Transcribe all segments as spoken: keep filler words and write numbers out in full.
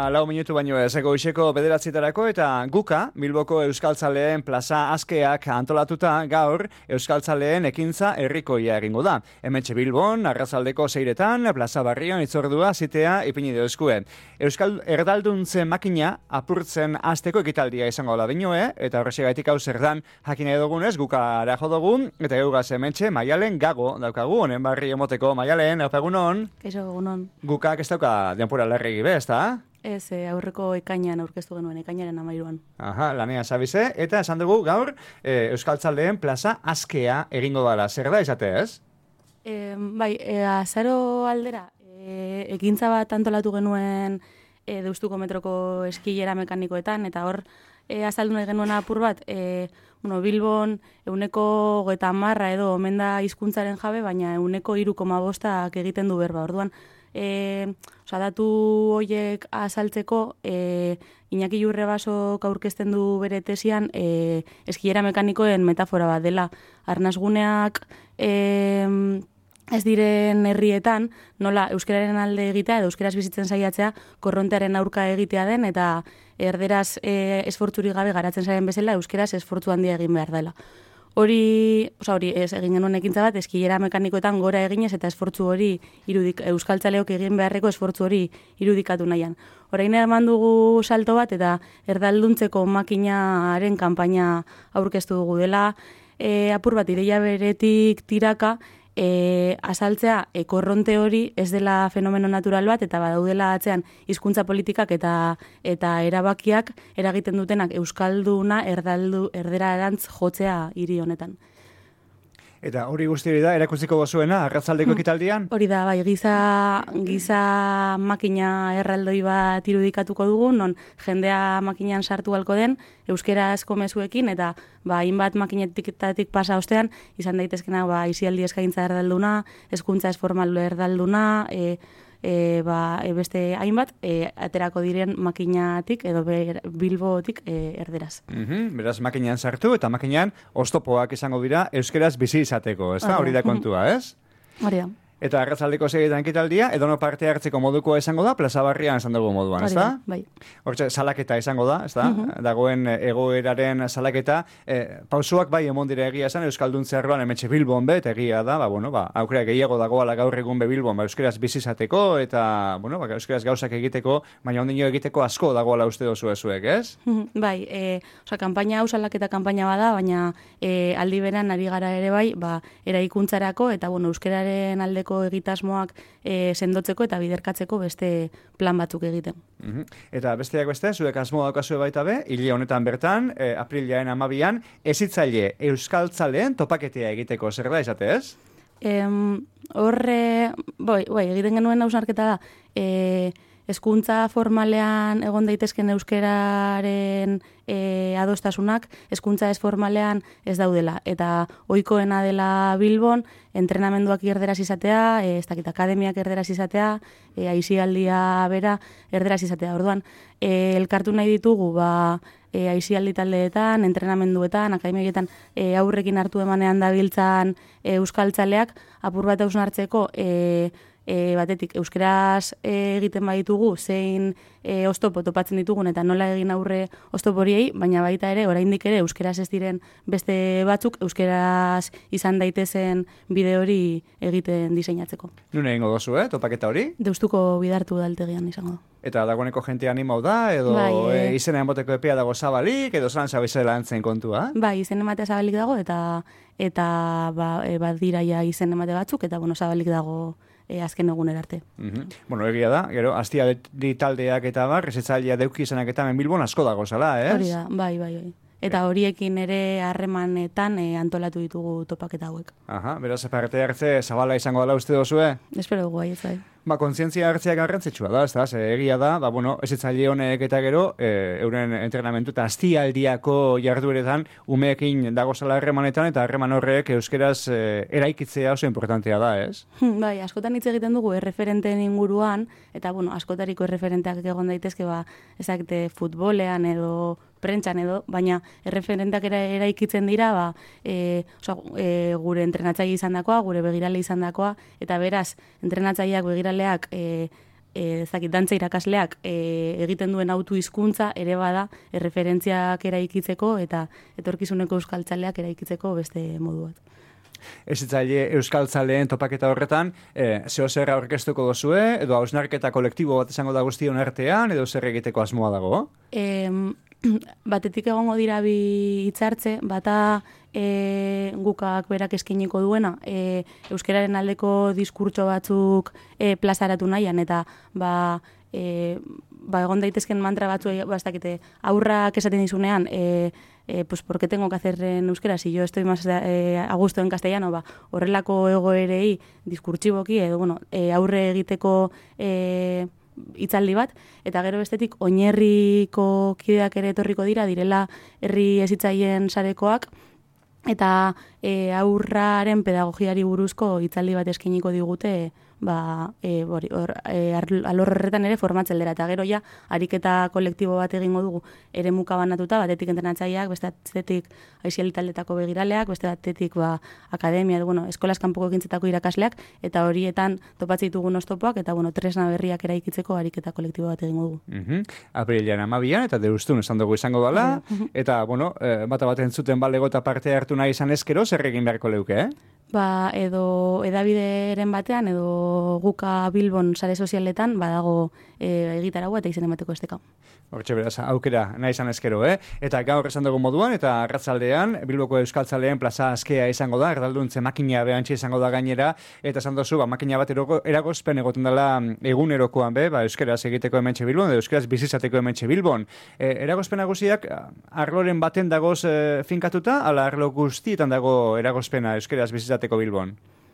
lau minutu baino ez, goizeko bederatzitarako eta guka, Bilboko Euskaltzaleen plaza askeak antolatuta gaur Euskaltzaleen ekintza herrikoia egingo da. Hementxe Bilbon, arrazaldeko seiretan, plaza barrion itzordua zitea ipini deuzkue. Euskal erdalduntze makina apurtzen hasteko ekitaldia izango da dinoe, eta horrexegaitik hau zer dan jakin nahi dugunez, guka arajo dugun, eta eugaz hementxe Maialen Gago daukagu, honen barri emoteko Maialen, egunon. Kaixo, egunon. Gukak ez dauka denpura lerregi be, ezta? Ez, eh, aurreko ekainan aurkeztu genuen, ekainaren amairuan. Aha, lanean zabize, eta esan dugu gaur e, Euskaltzaleen plaza askea egingo dela. Zer da izate ez? E, bai, e, azaro aldera, e, ekintza bat antolatu genuen e, Deustuko metroko eskilera mekanikoetan, eta hor e, azaldu nahi genuen apur bat, e, bueno, Bilbon euneko goeta marra edo omen da hizkuntzaren jabe, baina euneko hiru koma bostak egiten du berba. Orduan, E, oza, datu horiek azaltzeko, e, Iñaki Jurrebasok aurkezten du bere tesian e, eskilera mekanikoen metafora bat dela. Arnasguneak e, ez diren herrietan, nola euskararen alde egitea edo euskaraz bizitzen saiatzea korrontearen aurka egitea den, eta erderaz e, esfortzuri gabe garatzen zaren bezala euskaraz esfortzu handia egin behar dela. Hori, oza, hori, ez egin genuen ekintza bat, eskilera mekanikoetan gora eginez eta esfortzu hori irudik, euskaltzaleok egin beharreko esfortzu hori irudikatu nahian. Orain eman dugu salto bat eta erdalduntzeko makinaren kanpaina aurkeztu dugu dela, e, apur bat ideia beretik tiraka, E, azaltzea e, korronte hori ez dela fenomeno natural bat eta badaudela atzean hizkuntza politikak eta eta erabakiak eragiten dutenak euskalduna erdaldu erderarantz jotzea hiri honetan. Eta hori guzti hori da, erakutziko gozuena, arratzaldeko ekitaldian? Hori da, bai, giza, giza makina erraldoi bat irudikatuko dugu, non jendea makinan sartu halko den, euskerazko mezuekin, eta ba, hainbat makinetatik pasa ostean, izan daitezkena, ba, isialdi eskaintza erdalduna, hezkuntza ez formal erdalduna, e, E, ba, e, beste hainbat, e, aterako diren makinatik edo ber, Bilbotik e, erderaz. Mm-hmm, beraz, makinan sartu eta makinan oztopoak izango dira euskeraz bizi izateko, ez da? Hori da kontua, ez? Hori da. Eta arratzaldeko segietan ekitaldia, edono parte hartzeko modukoa izango da, plaza barrian esan dugu moduan, ez da? Bai. Hortxe, salaketa izango da, ez da? Uh-huh. Dagoen egoeraren salaketa, e, pausuak bai emon dira egia esan, Euskalduntze arloan emetxe Bilbon be, eta egia da, ba, bueno, ba, aukera gehiago dagoala gaur egun be Bilbon, ba, euskeraz bizizateko, eta, bueno, ba, euskeraz gauzak egiteko, baina ondino egiteko asko dagoala uste dozu ezuek, ez? Bai, e, oza, kanpaina hau salaketa kanpaina bada, baina e, aldi beran ari gara ere bai, ba, eraikuntzarako, eta, bueno, euskeraren aldeko egitasmoak e, sendotzeko eta biderkatzeko beste plan batzuk egiten. Uh-huh. Eta besteak beste, zuek asmo daukazue baita be, hile honetan bertan, e, aprilaren amabian, ezitzaile euskaltzaleen topaketea egiteko zer da izate, ez? Em, horre, boi, boi, egiten genuen hausnarketa da, e, hezkuntza formalean egon daitezken euskeraren e, adostasunak, hezkuntza ez formalean ez daudela. Eta ohikoena dela Bilbon, entrenamenduak erderaz izatea, e, ez dakit akademiak erderaz izatea, e, aisialdia bera erderaz izatea. Orduan, e, elkartu nahi ditugu, ba, e, aisialdi taldeetan, entrenamenduetan, akademietan e, aurrekin hartu emanean dabiltzan e, euskaltzaleak, apur bat hausnartzeko, e, E, batetik, euskeraz e, egiten baditugu, zein e, oztopo topatzen ditugun eta nola egin aurre oztoporiei, baina baita ere, oraindik ere, euskeraz ez diren beste batzuk, euskeraz izan daitezen bide hori egiten diseinatzeko. Nune egingo dozu, eh, topaketa hori? Deustuko bidartu daltegian izango da. Eta dagoeneko jentea animau da, edo bai, e... e, izena enboteko epea dago zabalik, edo zalan zabizela antzen kontua? Bai, izen ematea zabalik dago, eta eta ba, e, badira ja izen emate batzuk, eta bueno, zabalik dago E, azken eguner arte. Uh-huh. Bueno, egia da, gero, aztia di taldeak eta bar, resetzailea deuki izanak eta Bilbon asko dago zala, ez? Hori da, bai, bai, bai. Eta horiekin ere harremanetan e, antolatu ditugu topaketa hauek. Aha, beraz, parte hartze zabala izango dela uste dozue? Espero dugu, bai, ez bai. Ba, kontzientzia hartzea garrantzitsua da, ez da, ze egia da, ba, bueno, ezitzaile honek eta gero, e, euren entrenamentu eta aztialdiako jardueretan umeekin dago zala harremanetan eta harreman horrek euskeraz e, eraikitzea oso importantea da, ez? Bai, askotan hitz egiten dugu erreferenteen inguruan, eta, bueno, askotariko erreferenteak egon daitezke, ba, ezakite futbolean edo prentxan edo, baina erreferenteak era, eraikitzen dira, ba, e, oza, e, gure entrenatzaile izan dakoa, gure begirale izan dakoa, eta beraz, entrenatzaileak begiraleak e, e, ezakit, dantza irakasleak e, egiten duen autu hizkuntza ere bada erreferentziak eraikitzeko eta etorkizuneko euskaltzaleak eraikitzeko beste modu bat. Ezitzaile euskaltzaleen topaketa horretan, e, zeo zer aurkeztuko dozue, edo hausnarketa kolektibo bat izango da guztion artean, edo zer egiteko asmoa dago? E, batetik egongo dira bi hitzartze, bata e, gukak berak eskainiko duena, e, euskararen aldeko diskurtso batzuk e, plazaratu nahian, eta ba, e, ba egon daitezken mantra batzu, bastakete, aurrak esaten dizunean, e, Eh, pues, ¿por qué tengo que hacer en euskera si yo estoy más eh, a gusto en castellano? Ba, horrelako egoerei diskurtsiboki, edo, bueno, eh, aurre egiteko eh, hitzaldi bat, eta gero bestetik oinherriko kideak ere etorriko dira, direla herri hezitzaileen sarekoak, eta eh, aurraren pedagogiari buruzko hitzaldi bat eskainiko digute, ba, e, bori, or, e, alor horretan ere formatzen dira, eta gero ja, ariketa kolektibo bat egingo dugu ere muka banatuta, batetik entrenatzaileak, beste batetik aiziali taldetako begiraleak, beste batetik ba, akademia, bueno, eskolaz kanpoko ekintzetako irakasleak, eta horietan topatzen ditugun oztopoak, eta bueno, tresna berriak eraikitzeko ariketa kolektibo bat egingo dugu. Mm-hmm. Apirilean amabian, eta deustun esan dugu izango dela, eta, bueno, e, bata bat entzuten balego eta parte hartu nahi izan ezkero, zer egin beharko leuke, eh? Ba, edo edabideren batean, edo guka Bilbon sare sozialetan, badago e, egitaragua eta izen emateko esteka. Hortxe beraz, aukera nahi izan ezkero, eh? Eta gaur esan dugu moduan, eta arratzaldean, Bilboko euskaltzaleen plaza askea izango da, erdalduntze makina behantxe izango da gainera, eta esan dozu, ba, makina bat eroko, eragozpen egoten dela egunerokoan be, ba, euskeraz egiteko hementxe Bilbon, edo euskeraz bizizateko hementxe Bilbon. E, eragozpen nagusiak arloren baten dagoz e, finkatuta, ala arlo guztietan dago eragozpena euskeraz bizizateko Bilbon?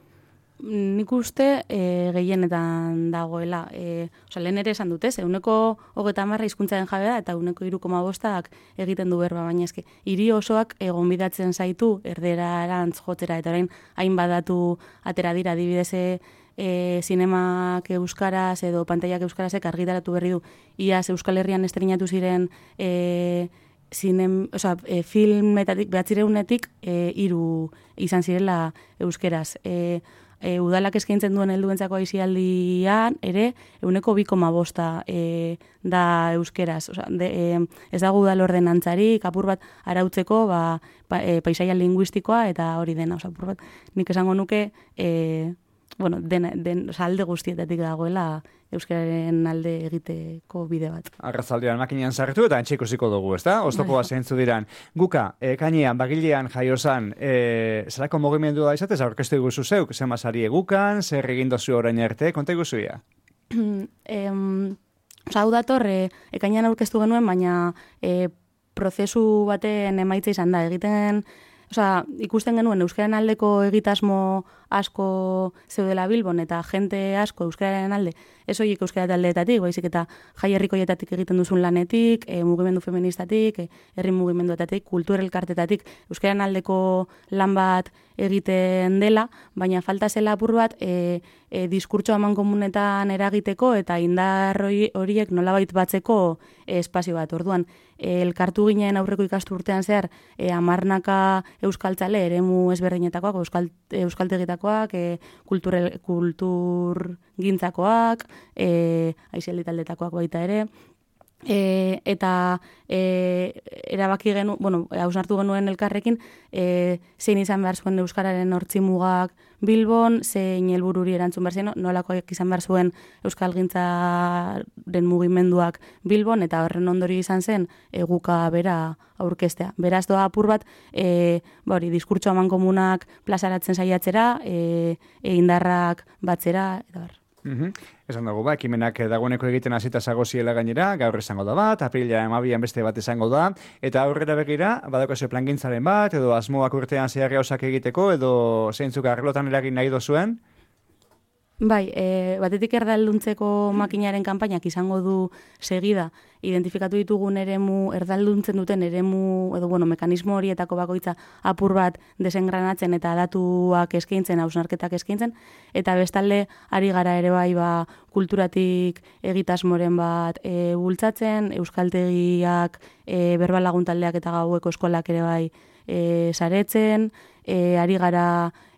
Nik uste e, gehienetan dagoela. E, Osa, lehen ere esan dutez, euneko hogeta marra hizkuntzaren jabe da, eta euneko hiru koma bostak egiten du berba, baina eske, hiri osoak egon bidatzen zaitu, erdera erantz jotzera, eta orain hainbat datu atera dira, adibidez, e, zinemak euskaraz edo pantaiak euskarazek argitaratu berri du, iaz Euskal Herrian estrenatu ziren e, zinem, oza, e, filmetatik, behatzireunetik e, hiru izan zirela euskeraz. E, e, udalak eskaintzen duen helduentzako aisialdian ere euneko bi koma bosta e, da euskeraz. Oza, de, e, ez dago udal ordenantzarik, apur bat arautzeko ba, pa, e, paisaia linguistikoa eta hori dena. Oza, apur bat nik esango nuke e, bueno, den, den, oza, alde guztietatik dagoela euskararen alde egiteko bide bat. Arratzaldean makinean sartu eta antxe ikusiko dugu, ezta? Oztopoa zeintzu diran. Guka, e, kainean, bagilean jaiozan, e, zerako mugimendu da izatez, aurkeztu iguzu zeuk, zen basari egukan, zer egin dozu orain arte, konta iguzuia? em, Osa, hau dator, e, ekainean aurkeztu genuen, baina e, prozesu baten emaitza izan da, egiten... Osa, ikusten genuen euskararen aldeko egitasmo asko zeudela Bilbon eta jente asko euskararen alde, ez horiek euskara taldeetatik, baizik eta jai herrikoietatik egiten duzun lanetik, e, mugimendu feministatik, e, herri mugimenduetatik, kulturelkartetatik, euskararen aldeko lan bat egiten dela, baina falta zela apur bat e, e, diskurtso aman komunetan eragiteko eta indar horiek nolabait batzeko e, espazio bat. Orduan, e, elkartu ginen aurreko ikastu urtean zehar e, amarnaka euskaltzale eremu ezberdinetakoak, euskal, euskaltegitakoak, e, kulturel, kultur gintzakoak, e, aizialdi taldetakoak baita ere, E, eta e, erabaki genu, bueno, hausnartu genuen elkarrekin, e, zein izan behar zuen euskararen hortzimugak Bilbon, zein helbururi erantzun behar zen, nolakoak izan behar zuen euskalgintzaren mugimenduak Bilbon, eta horren ondori izan zen eguka bera aurkeztea. Beraz doa apur bat, e, bori, diskurtso aman komunak plazaratzen saiatzera, e, e indarrak batzera, eta bar. Mm-hmm. Esan dugu, ba, ekimenak dagoeneko egiten hasita zagoziela gainera, gaur izango da bat, aprila emabian beste bat izango da, eta aurrera begira, badako ze plangintzaren bat, edo asmoak urtean zehar gauzak egiteko, edo zeintzuk arlotan eragin nahi dozuen? Bai, e, batetik erdalduntzeko makinaren kanpainak izango du segida, identifikatu ditugun eremu, erdalduntzen duten eremu, edo bueno, mekanismo horietako bakoitza apur bat desengranatzen eta datuak eskaintzen, hausnarketak eskaintzen, eta bestalde ari gara ere bai ba, kulturatik egitasmoren bat e, bultzatzen, euskaltegiak, e, berbalagun taldeak eta gaueko eskolak ere bai e, saretzen, e, ari gara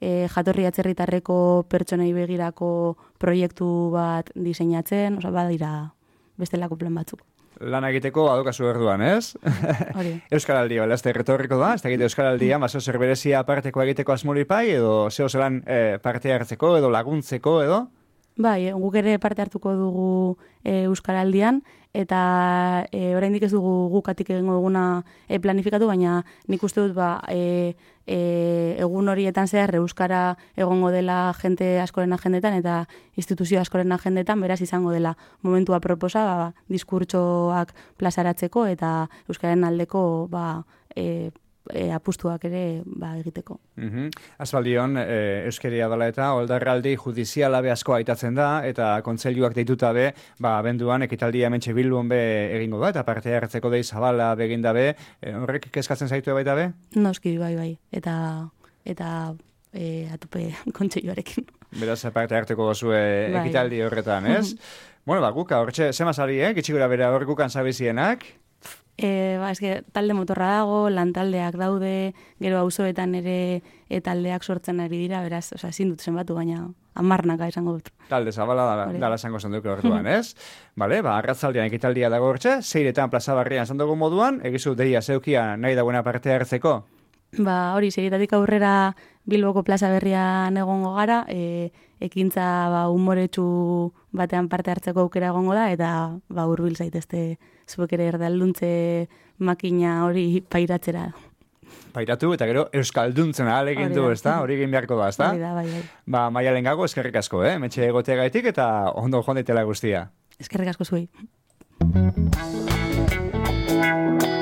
e, jatorri atzerritarreko pertsonei begirako proiektu bat diseinatzen, oza, badira bestelako plan batzuk. Lan egiteko adokazu erduan, ez? Hori. Euskaraldi, bala, ez da erretorriko da, ez da egite Euskaraldia, baso zer berezia aparteko egiteko asmolipai, edo zeo zelan e, parte hartzeko, edo laguntzeko, edo? Bai, guk ere parte hartuko dugu e, Euskaraldian, eta e, oraindik ez dugu gukatik egingo duguna e, planifikatu, baina nik uste dut ba, e, e, egun horietan zehar Euskara egongo dela jente askoren agendetan eta instituzio askoren agendetan, beraz izango dela momentua proposa ba, diskurtsoak plazaratzeko eta Euskararen aldeko ba, e, E, apustuak ere ba, egiteko. Mm-hmm. Azbaldion, e, euskeria dela eta oldarraldi judiziala be asko aitatzen da, eta kontseiluak deituta be, ba, benduan ekitaldia hementxe Bilbon be egingo da, eta parte hartzeko dei zabala beginda be, e, horrek kezkatzen zaitu baita be? Noski, bai, bai, eta eta e, atupe kontseiluarekin. Beraz, parte harteko gozue bai. Ekitaldi horretan, ez? Bueno, ba, guka, hortxe, zemazari, eh? Gitxigura bera hor gukan zabizienak? E, ba, eske, talde motorra dago, lantaldeak daude, gero auzoetan ere e, taldeak sortzen ari dira, beraz, oza, ezin dut zenbatu, baina amarnaka esango dut. Talde zabala dala, dala esango zenduko orduan, ez? Bale, ba, arratzaldean ekitaldia dago hortxe, zeiretan plaza barrian zandugu moduan, egizu deia zeukia nahi dagoena parte hartzeko? Ba, hori, seiretatik aurrera Bilboko plaza berrian egongo gara, e, ekintza ba, umoretsu batean parte hartzeko aukera egongo da, eta ba, hurbil zaitezte zuek ere erdalduntze makina hori pairatzera. Pairatu eta gero euskalduntzen ahalegin du, ezta? Hori egin beharko da, ezta? Hori da, bai, bai. Ba, Maialen Gago, eskerrik asko, eh? Metxe egoteagaitik eta ondo joan daitela guztia. Eskerrik asko zuei.